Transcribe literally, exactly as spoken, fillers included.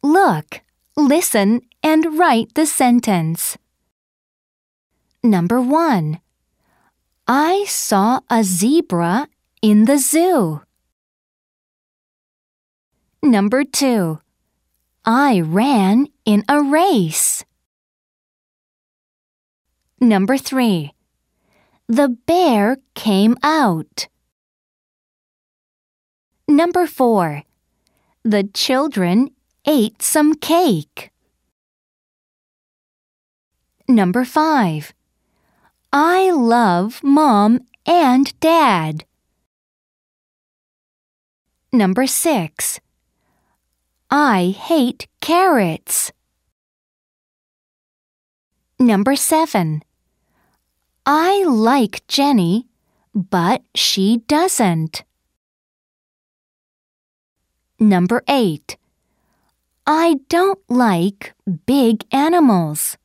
Look, listen, and write the sentence. Number one. I saw a zebra in the zoo. Number two. I ran in a race. Number three. The bear came out. Number four. The children ate some cake. Number five. I love Mom and Dad. Number six. I hate carrots. Number seven. I like Jenny, but she doesn't. Number eight. I don't like big animals.